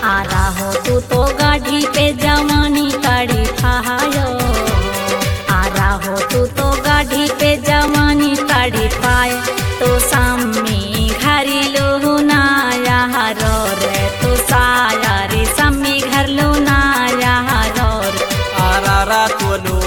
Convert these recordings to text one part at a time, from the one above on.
आ रहो तू तो गाड़ी पे जवानी काढ़ी खायो, आ रहो तू तो गाड़ी पे जवानी काढ़ी पाए, तो सामी घरी लो नाया रो रे, तो साया रे सामी घर लो नाया रो रे। आरारा तुलू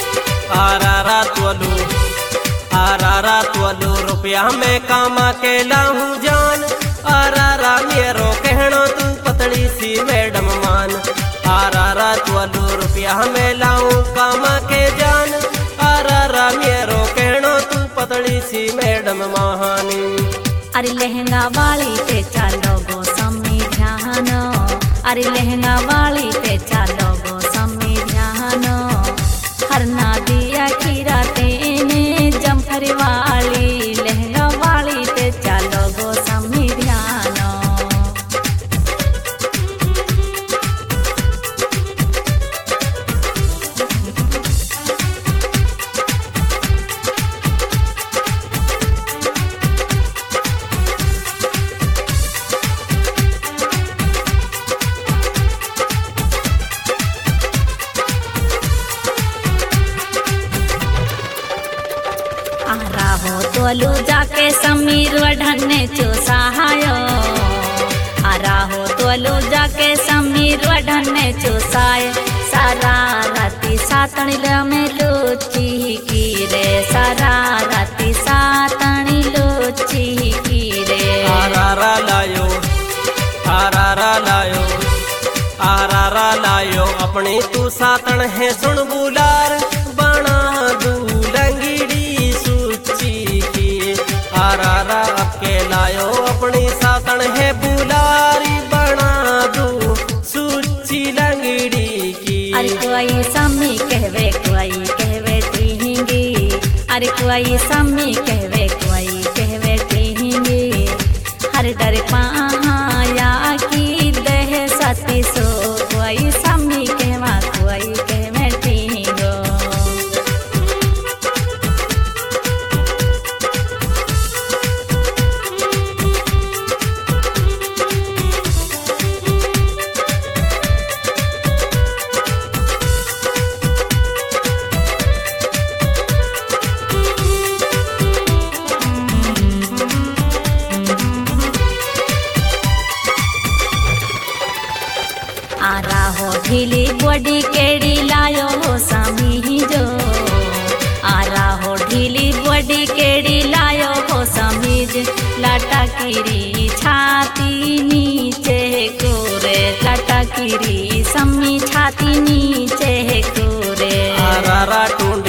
रुपया में कामा के लाहू जान, आरारा मेरो कहनो तू पतली सी मैडम मान। आरारा तुलू रुपया में लाहू कामा के जान, आरारा मेरो कहनो तू पतली सी मैडम महानी। अरे लहंगा वाली पे चलो गो सम्मी ध्यान, अरे लहंगा वाली पे चलो गो सम्मी ध्यान, हरना दिया खीरा तेने जमफर वाली, लहंगा वाली पे चलो गो सम्मी ध्यान। तोलू जाके समीर वढ़ने चुसायो, आ रहो तोलू जाके समीर वढ़ने चुसाए, सारा राती सातणी में लूची की रे, सारा राती सातणी लूची की रे। आरारा लायो अपनी तू सातण है सुन बुलार, बना दूलंगीड़ी सूची की। आरारा के लायो अपनी सातण है बुलारी, बना दू सूची लंगड़ी की। अरे कोई सम्मी कहवे टीहिंगी, अरे कोई सम्मी कहवे टीहिंगी, हर डर पाया की दह सती सो, कोई सम्मी कहवा कोई कहवे टीहिंगो। आ रहो ढीली बॉडी केड़ी लायो हो समी जो, आ रहो ढीली बॉडी केड़ी लायो हो समीज, लाटा कीरी छाती नीचे कोरे, लाटा कीरी समी छाती नीचे कोरे। आरारा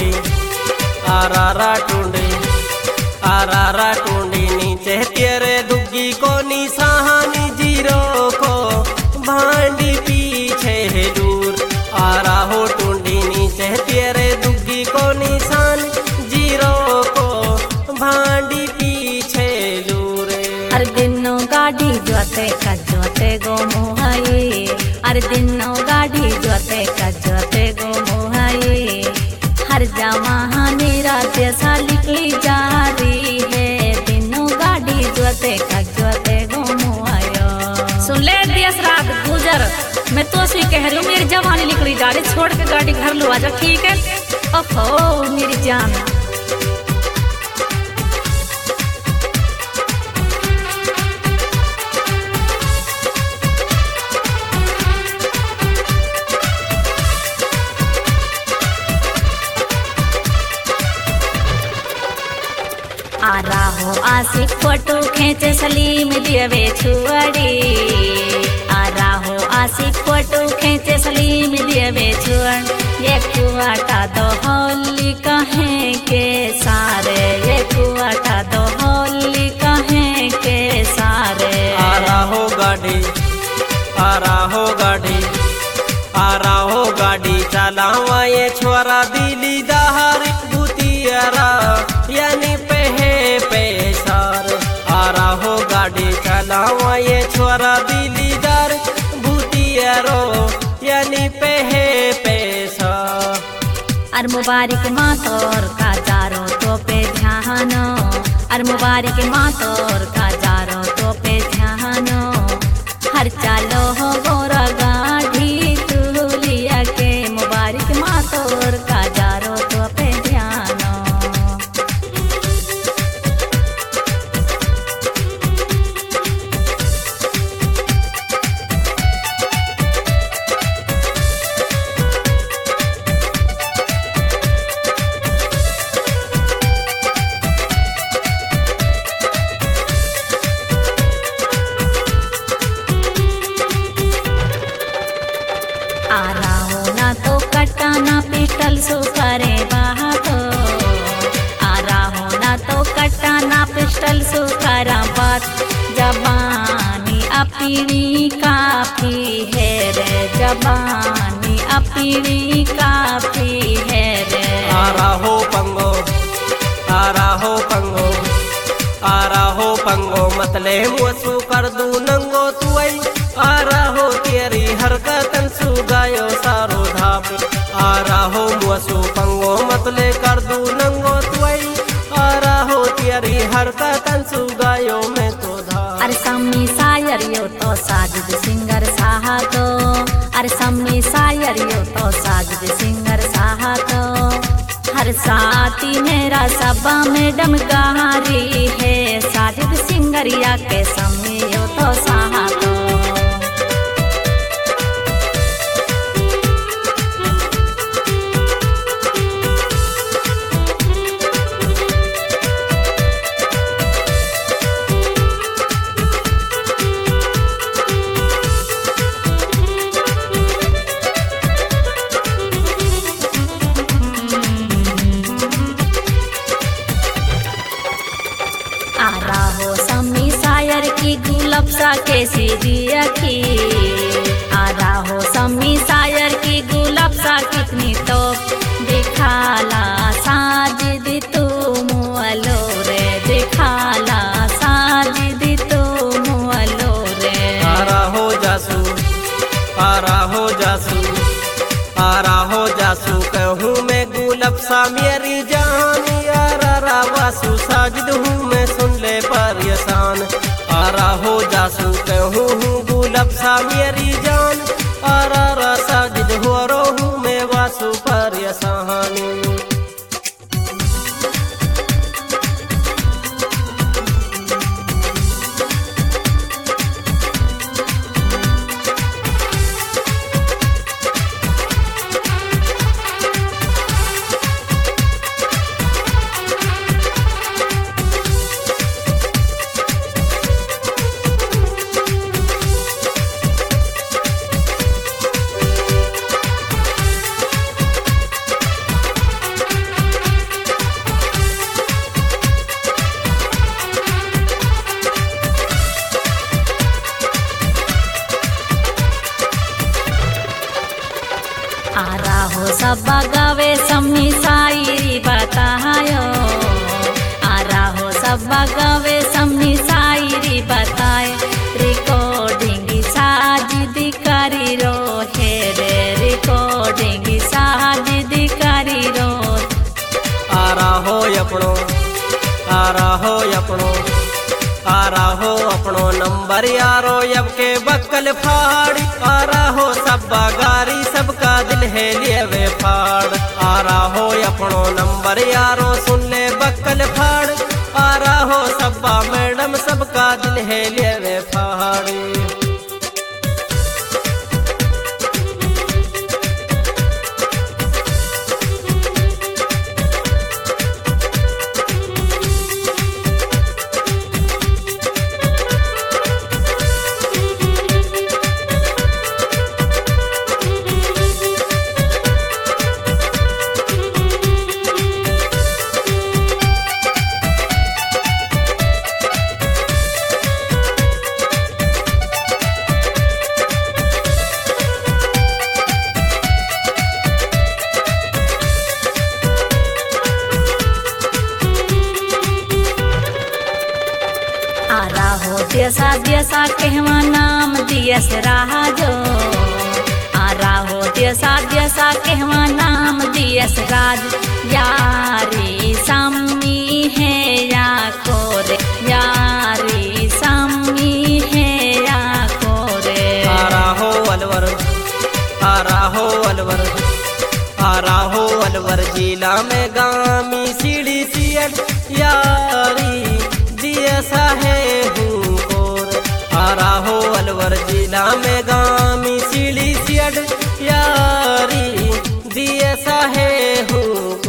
टूंडी नीचे तेरे दुग्गी को निशानी, जीरो को भांडी पीछे दूर। आरा हो टूंडी नीचे तेरे दुग्गी को निशान, जीरो को भांडी पीछे दूर। हर दिनों गाड़ी जोते गो मुहाई, हर दिनों गाड़ी जोते गो मुहाई, हर जमाने रात सा निकली जा रही है, दिनों गाड़ी जोते गो मुहायो। सुन ले दियस रात गुजर, मैं तो सी कह रही हूँ मेरी जवानी निकली जा रही, छोड़ के गाड़ी घर लो आजा, ठीक है? ओहो मेरी जान। आ रहो आशिक फोटो खेचे सलीम दियवे छुअड़ी, आ रहो आशिक फोटो खेचे सलीम दियवे छुअड़, ये कुआटा दो होली कहें के सारे, ये कुआटा दो होली कहें के सारे। आ रहो गाड़ी चलावा ये छोरा दिली दहार, बुतियारा यानी पेशार। आ रहो गाड़ी चलावा ये छोरा दिलीदार, भूतियारो यानी पैसा। अर मुबारक माँ तोर का जारो तो पे ध्यान, अर मुबारक माँ तोर का जारो तो पे ध्यान, हर चालो हो गोर जबानी अपनी काफी है रे, जबानी अपनी काफी है रे। आरा हो पंगो, आरा हो पंगो, आरा हो पंगो मतले मुसु कर दू नंगो तुई। आरा हो तेरी हरकतन सुगायो सारो धाप। आरा हो मुसु पंगो मतले कर दू नंगो तुई। आरा हो तेरी हरकतन सुगायो मैं तो धाप। अरे सम्मी शायर यो तो साजिद सिंगर साहा तो, अरे सम्मी शायर यो तो साजिद सिंगर साहा तो। हर साथी मेरा सबा मैडम गहारी है, साजिद सिंगरिया के सम्मी यो तो साहा तो। आरा हो सम्मी शायर की गुलाब सा कैसी दिया की। आरा हो सम्मी शायर की गुलाब सा कितनी तो दिखाला साजिद तू मुअलो रे, दिखाला साजिद तू मुअलो रे। आरा हो जासू, आरा हो जासू, आरा हो जासू कहूँ मैं गुलाब सा मेरी जान। आरा रा वासु साजिद हूँ मैं सुन ले परेशान। आरा हो जासू कहूँ हूँ गुलाब सा मेरी जान। आरा रा साजिद हो रो हूँ मैं वासु परेशान। आरा हो सब गावे सम्मी शायरी बतायो। आरा हो सब गावे सम्मी शायरी बताए। रिकॉर्डिंग साजिद करी रो है रे, रिकॉर्डिंग साजिद करी रो। आरा हो अपनो, आरा हो अपनो, आरा हो अपनो नंबर यारो यब के बक्कल फाड़ी। आरा हो सब गारी सबका दिल है लिए वे फाड़। आरा हो अपनो नंबर यारो सुन ले बक्कल फाड़। आरा हो सबा मैडम सबका दिल है लिए वे फाड़ी। आरा हो देसा देसा कहवा नाम दियस रहा जो। आरा हो देसा देसा कहवा नाम दियस राज। यारी सम्मी है या कोरे, यारी सम्मी है या कोरे। आरा हो अलवर, आरा हो अलवर, आरा हो अलवर जिला में गामी सीढ़ी सियल। यारी दियसा है हूँ कोर। आरा हो अलवर जिला में गामी सीढ़ी सियल। यारी दियसा है हूँ